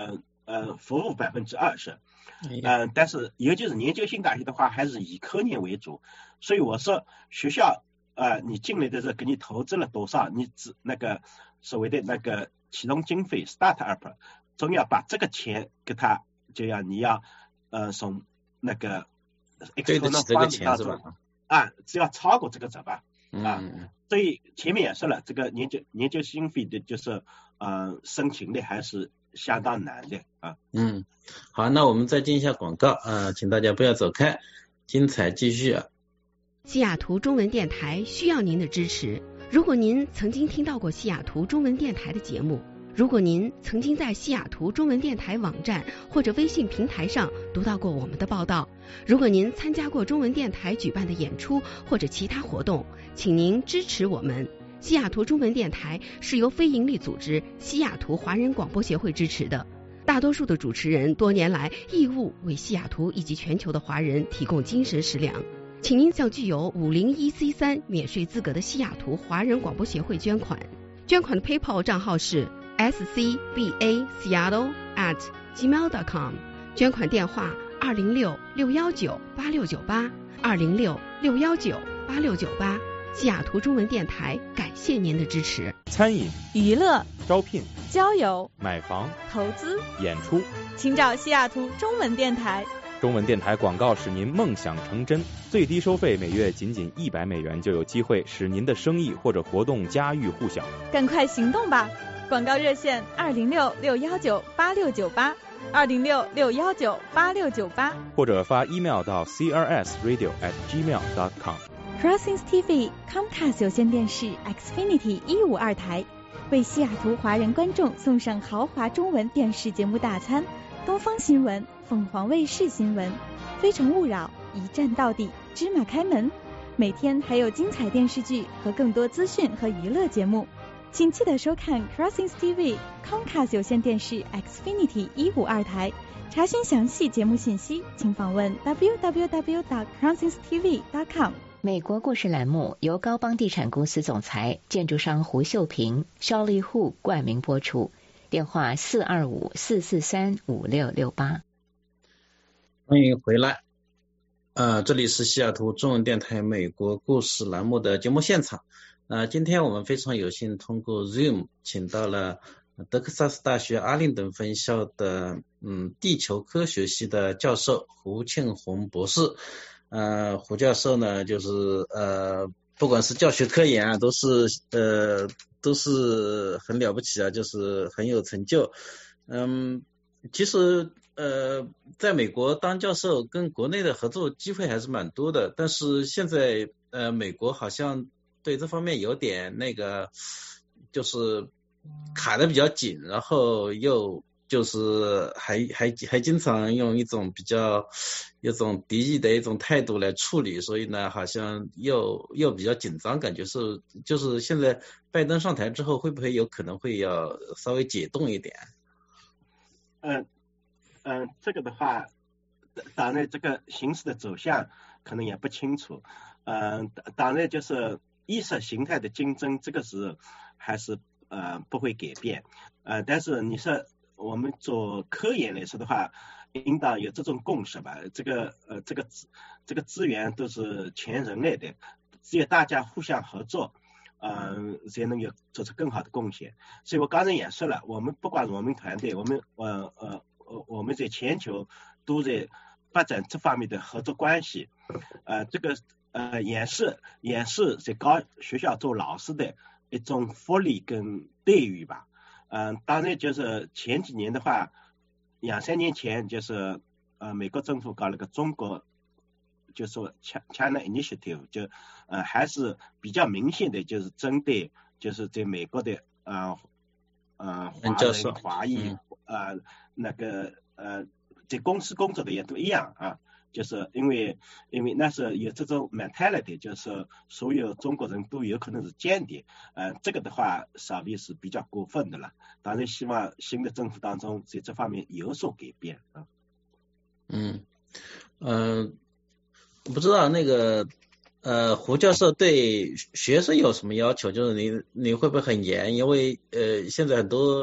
呃服务百分之二十，嗯，但是尤其是研究性大学的话，还是以科研为主，所以我说学校呃你进来的时候给你投资了多少，你只那个所谓的那个启动经费 start up， 总要把这个钱给他，就要你要呃从那个对得起这个钱是吧？ 啊，只要超过这个值吧。啊， 嗯， 所以前面也说了，这个研究研究经费的就是呃申请的还是相当难的啊。 嗯，好，那我们再进一下广告啊、呃，请大家不要走开，精彩继续啊。 西雅图中文电台需要您的支持。如果您曾经听到过西雅图中文电台的节目，如果您曾经在西雅图中文电台网站或者微信平台上读到过我们的报道，如果您参加过中文电台举办的演出或者其他活动，请您支持我们。西雅图中文电台是由非营利组织西雅图华人广播协会支持的，大多数的主持人多年来义务为西雅图以及全球的华人提供精神食粮。请您向具有五零一 C 三 免税资格的西雅图华人广播协会捐款，捐款的 PayPal 账号是 s c b a seattle at gmail dot com， 捐款电话二零六六一九八六九八二零六六一九八六九八。西雅图中文电台感谢您的支持。 餐饮、 娱乐、 招聘、 交友、 买房、 投资、 演出， 请找西雅图中文电台。 中文电台广告使您梦想成真，最低收费每月仅仅一百美元，就有机会使您的生意或者活动家喻户晓。 赶快行动吧！广告热线二零六六一九八六九八二零六六一九八六九八， 或者发 email 到 c r s radio at gmail dot com。Crossings T V Comcast 有线电视 Xfinity 一五二台为西雅图华人观众送上豪华中文电视节目大餐，东方新闻、凤凰卫视新闻、非诚勿扰、一站到底、芝麻开门，每天还有精彩电视剧和更多资讯和娱乐节目，请记得收看 Crossings T V Comcast 有线电视 Xfinity 一五二台。查询详细节目信息，请访问 w w w dot crossings t v dot com。 美国故事栏目由高邦地产公司总裁、建筑商胡秀平、肖立户冠名播出，电话四二五四四三五六六八。 欢迎回来，呃，这里是西雅图中文电台美国故事栏目的节目现场。呃，今天我们非常有幸通过 Zoom 请到了德克萨斯大学阿灵顿分校的嗯地球科学系的教授胡庆红博士。呃，胡教授呢，就是呃，不管是教学科研啊，都是呃都是很了不起啊，就是很有成就。嗯，其实呃，在美国当教授跟国内的合作机会还是蛮多的，但是现在呃，美国好像对这方面有点那个，就是卡得比较紧，然后又就是还还还经常用一种比较有种敌意的一种态度来处理，所以呢，好像又又比较紧张，感觉是就是现在拜登上台之后，会不会有可能会要稍微解冻一点？ 嗯嗯，这个的话，当然这个形势的走向可能也不清楚。嗯，当然就是意识形态的竞争，这个是还是呃不会改变。呃，但是你说我们做科研来说的话，应当有这种共识吧？这个呃这个这个资源都是全人类的，只有大家互相合作，嗯、呃，才能有做出更好的贡献。所以我刚才也说了，我们不光是我们团队，我们呃呃我们在全球都在发展这方面的合作关系。呃，这个呃也是也是在高学校做老师的一种福利跟待遇吧。嗯、呃，当然就是前几年的话，两三年前就是呃美国政府搞了个中国，就是说 China Initiative， 就呃还是比较明显的，就是针对就是在美国的呃呃华人华裔、嗯、呃那个呃在公司工作的也都一样啊。就是因为因为那是有这种 mentality， 就是所有中国人都有可能是间谍，呃，这个的话稍微是比较过分的了。当然希望新的政府当中在这方面有所改变啊。 嗯，呃，不知道那个呃胡教授对学生有什么要求？就是你你会不会很严？因为呃现在很多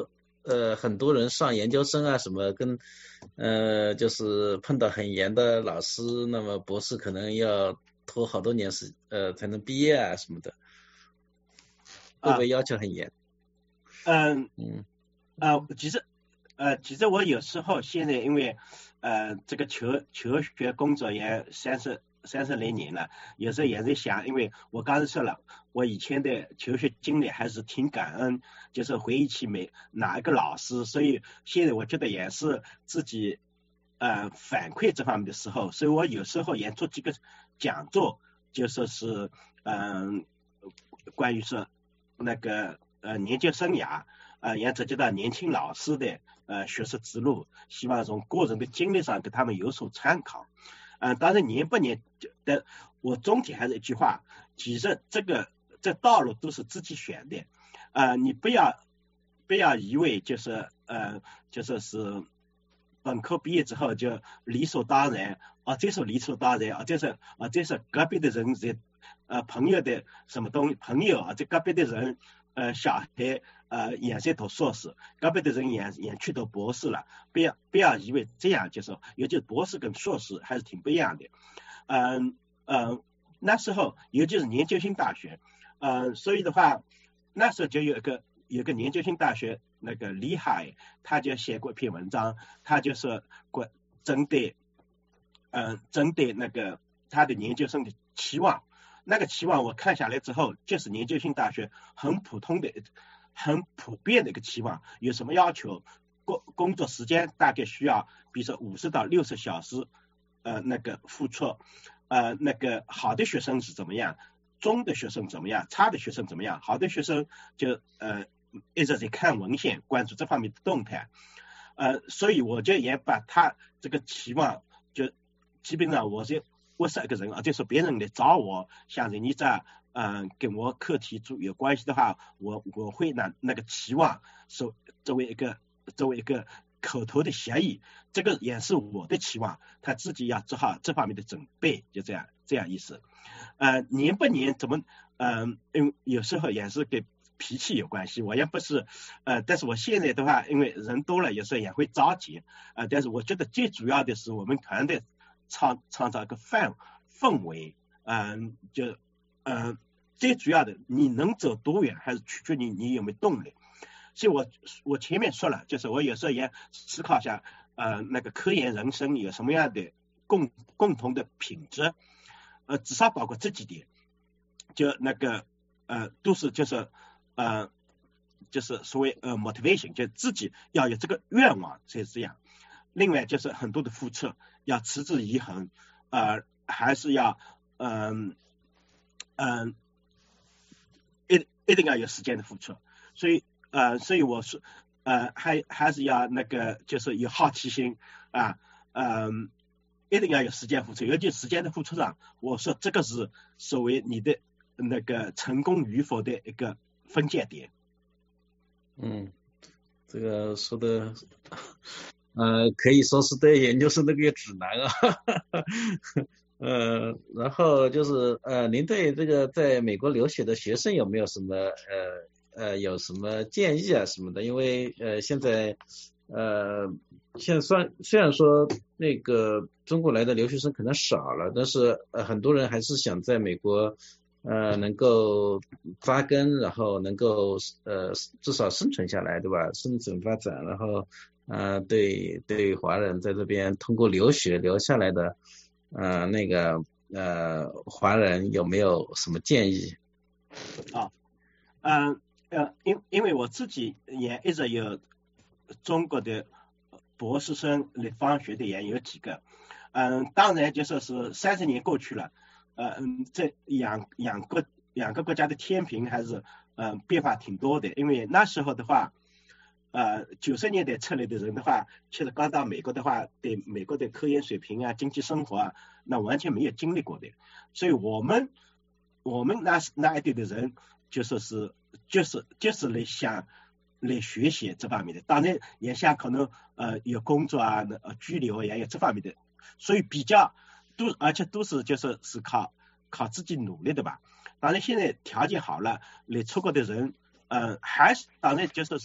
呃很多人上研究生啊什么跟呃就是碰到很严的老师，那么博士可能要拖好多年时呃才能毕业啊什么的，会不会要求很严？ 嗯嗯呃其实呃其实我有时候现在因为呃这个求求学工作也三十三十来年了，有时候也在想，因为我刚才说了，我以前的求学经历还是挺感恩，就是回忆起每哪一个老师，所以现在我觉得也是自己呃反馈这方面的时候，所以我有时候也做几个讲座，就说是嗯、呃、关于说那个呃研究生涯呃也涉及到年轻老师的呃学术之路，希望从个人的经历上给他们有所参考。嗯，当然年不年的，我总体还是一句话，其实这个这道路都是自己选的，呃，你不要不要以为就是呃就是是本科毕业之后就理所当然啊，这是理所当然啊，这是啊这是隔壁的人在呃朋友的什么东西朋友啊，这隔壁的人呃小孩呃也在读硕士，隔壁的人也也去读博士了，不要不要以为这样就是，尤其是博士跟硕士还是挺不一样的。嗯嗯，那时候尤其是研究性大学，呃，所以的话那时候就有一个有个研究性大学那个李海，他就写过一篇文章，他就说过针对嗯、呃、针对那个他的研究生的期望。那个期望我看下来之后，就是研究性大学很普通的、很普遍的一个期望。有什么要求？工工作时间大概需要，比如说五十到六十小时，呃，那个付出，呃，那个好的学生是怎么样？中的学生怎么样？差的学生怎么样？好的学生就呃一直在看文献，关注这方面的动态。呃，所以我就也把他这个期望，就基本上我是。我是一个人啊，就是别人来找我，想着你在嗯、呃、跟我课题组有关系的话，我我会拿那个期望作作为一个作为一个口头的协议，这个也是我的期望，他自己要做好这方面的准备，就这样这样意思。呃，年不年怎么嗯、呃，因为有时候也是跟脾气有关系，我也不是呃，但是我现在的话，因为人多了，有时候也会着急呃，但是我觉得最主要的是我们团队。创创造一个氛氛围，嗯，就嗯，最主要的，你能走多远，还是取决于你有没有动力。所以我我前面说了，就是我有时候也思考一下，呃，那个科研人生有什么样的共共同的品质，呃，至少包括这几点，就那个呃，都是就是呃，就是所谓呃 motivation， 就自己要有这个愿望，是这样。另外就是很多的付出要持之以恒，呃，还是要嗯嗯一一定要有时间的付出，所以呃所以我是呃还还是要那个就是有好奇心啊，嗯，一定要有时间付出，尤其时间的付出上，我说这个是所谓你的那个成功与否的一个分界点。 嗯，这个说的。呃，可以说是对研究生的一个指南啊，呃，然后就是呃，您对这个在美国留学的学生有没有什么呃呃有什么建议啊什么的？因为呃现在呃现在算虽然说那个中国来的留学生可能少了，但是呃很多人还是想在美国呃能够扎根，然后能够呃至少生存下来，对吧？生存发展，然后。呃，对对，华人在这边通过留学留下来的，呃，那个呃，华人有没有什么建议？ 啊，嗯呃，因因为我自己也一直有中国的博士生来访学的也有几个，嗯，当然就说是三十年过去了，呃嗯，这两两个两个国家的天平还是嗯、呃、变化挺多的，因为那时候的话。呃，九十年代出来的人的话，其实刚到美国的话，对美国的科研水平啊、经济生活啊，那完全没有经历过的。所以我们我们那那一代的人，就说是就是就是来想来学习这方面的，当然也想可能呃有工作啊、呃居留也有这方面的，所以比较都而且都是就是是靠靠自己努力的吧。当然现在条件好了，来出国的人，呃还是当然就说是。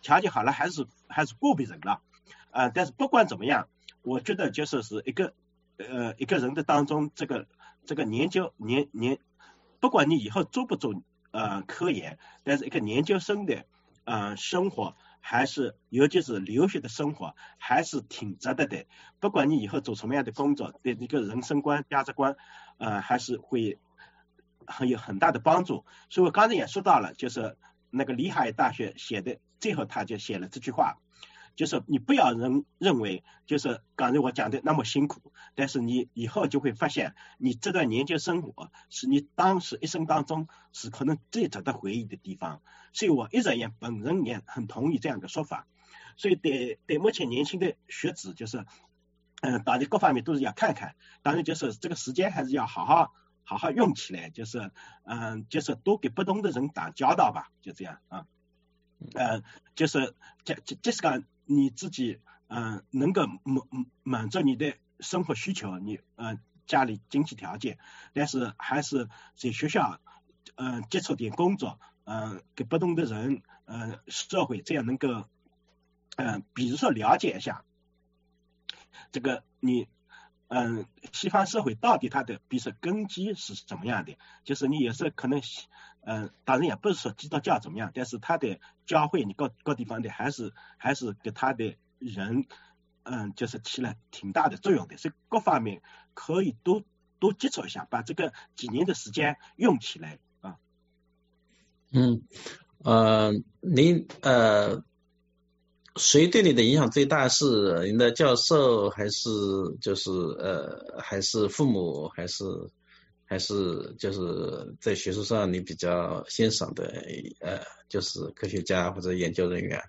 条件好了还是还是个别人了，呃，但是不管怎么样，我觉得就是是一个呃一个人的当中，这个这个研究研研，不管你以后做不做呃科研，但是一个研究生的呃生活，还是尤其是留学的生活，还是挺值得的。不管你以后做什么样的工作，对一个人生观、价值观，呃，还是会很有很大的帮助。所以我刚才也说到了，就是那个里海大学写的，最后他就写了这句话，就是你不要认认为就是刚才我讲的那么辛苦，但是你以后就会发现，你这段研究生活是你当时一生当中是可能最值得回忆的地方。所以我一直也本人也很同意这样的说法。所以对对目前年轻的学子，就是嗯、呃，大家各方面都是要看看，当然就是这个时间还是要好好好好用起来，就是嗯、呃，就是多给不同的人打交道吧，就这样啊。呃，就是这这这是个你自己嗯、呃、能够满满足你的生活需求，你呃家里经济条件，但是还是在学校嗯、呃、接触点工作，嗯、呃，给不同的人呃社会，这样能够嗯、呃、比如说了解一下这个你嗯、呃、西方社会到底它的比如说根基是怎么样的，就是你有时候可能嗯、呃，当然也不是说基督教怎么样，但是他的教会你各各地方的还是还是给他的人嗯，就是起了挺大的作用的，所以各方面可以多多接触一下，把这个几年的时间用起来啊。 嗯呃，您呃，谁对你的影响最大？是您的教授，还是就是呃，还是父母，还是？还是就是在学术上你比较欣赏的呃，就是科学家或者研究人员？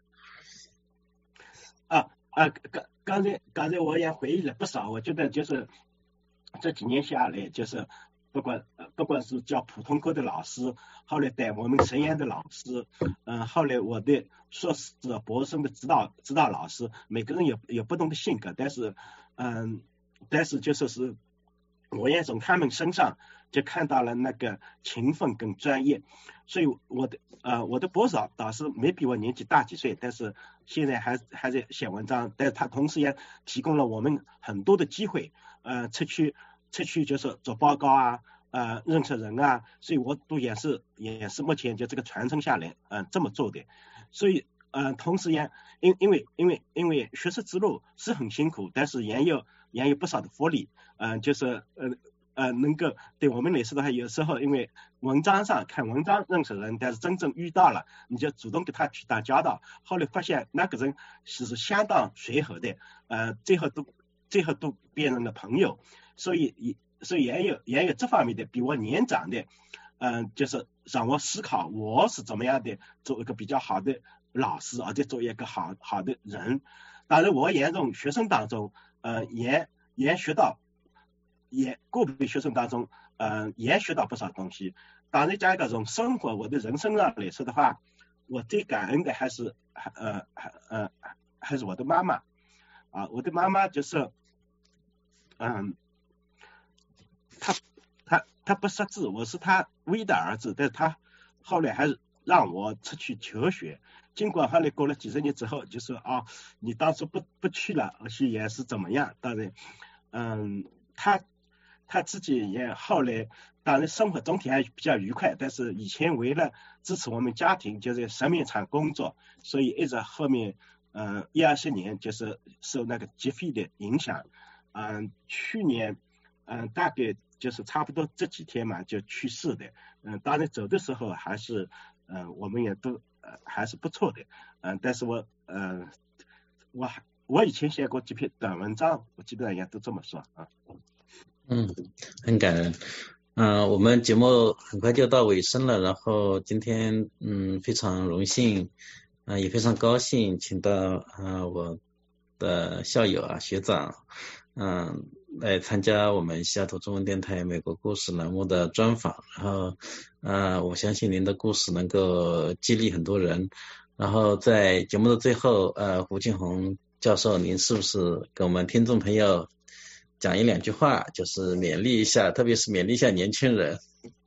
啊啊，刚刚才刚才我也回忆了不少，我觉得就是这几年下来，就是不管不管是教普通科的老师，后来带我们实验的老师，嗯、呃，后来我的硕士、博士的指导指导老师，每个人有有不同的性格，但是嗯，但是就是是。我也从他们身上就看到了那个勤奋跟专业，所以我的呃我的博士导师没比我年纪大几岁，但是现在还还在写文章，但是他同时也提供了我们很多的机会，呃出去出去就是做报告啊，呃认识人啊，所以我都也是也是目前就这个传承下来，嗯、呃、这么做的，所以呃同时也因因为因为因为学术之路是很辛苦，但是也有也有不少的福利。嗯、呃，就是呃呃，能够对我们来说的话，有时候因为文章上看文章认识人，但是真正遇到了，你就主动跟他去打交道，后来发现那个人是相当随和的，呃，最后都最后都变成了朋友，所以也所以也有也有这方面的比我年长的，嗯、呃，就是让我思考我是怎么样的做一个比较好的老师，而且做一个好好的人。当然，我也从学生当中，呃，也也学到。也个别学生当中，嗯、呃，也学到不少东西。当然，加一个从生活我的人生上来说的话，我最感恩的还是呃呃还是我的妈妈啊，我的妈妈就是，嗯，她她她不识字，我是她唯一的儿子，但是她后来还是让我出去求学。尽管后来过了几十年之后，就说啊，你当初不不去了，而且也是怎么样？当然，嗯，她。他自己也后来，当然生活总体还比较愉快，但是以前为了支持我们家庭，就在石棉厂工作，所以一直后面，嗯、呃，一二十年就是受那个疾病的影响，嗯、呃，去年，嗯、呃，大概就是差不多这几天嘛就去世的，嗯、呃，当然走的时候还是，嗯、呃，我们也都呃还是不错的，嗯、呃，但是我，嗯、呃，我我以前写过几篇短文章，我基本上也都这么说啊。 嗯，很感人。嗯、呃，我们节目很快就到尾声了，然后今天嗯非常荣幸，嗯、呃、也非常高兴，请到啊、呃、我的校友啊学长，嗯、呃、来参加我们西雅图中文电台美国故事栏目的专访，然后呃我相信您的故事能够激励很多人。然后在节目的最后，呃胡庆红教授，您是不是给我们听众朋友讲一两句话，就是勉励一下，特别是勉励一下年轻人。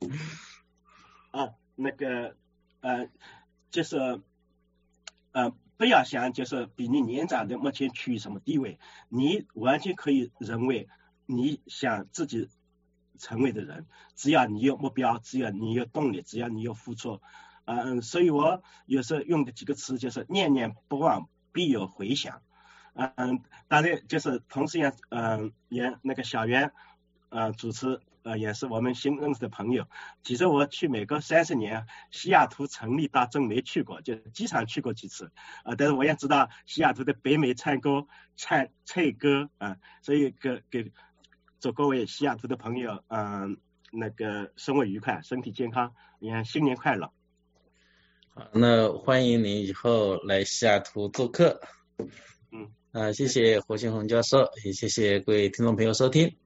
啊，那个呃，就是呃， 不要想就是比你年长的目前处于什么地位，你完全可以认为你想自己成为的人，只要你有目标，只要你有动力，只要你有付出。嗯，所以我有时候用的几个词就是念念不忘，必有回响。嗯，当然就是同时也嗯也那个小袁呃主持呃也是我们新认识的朋友。其实我去美国三十年，西雅图城里倒真没去过，就机场去过几次。呃，但是我也知道西雅图的北美唱歌唱唱歌啊、呃，所以给给祝各位西雅图的朋友嗯、呃、那个生活愉快，身体健康，也新年快乐。 好，那欢迎您以后来西雅图做客。 嗯， 啊，谢谢胡新红教授，也谢谢各位听众朋友收听。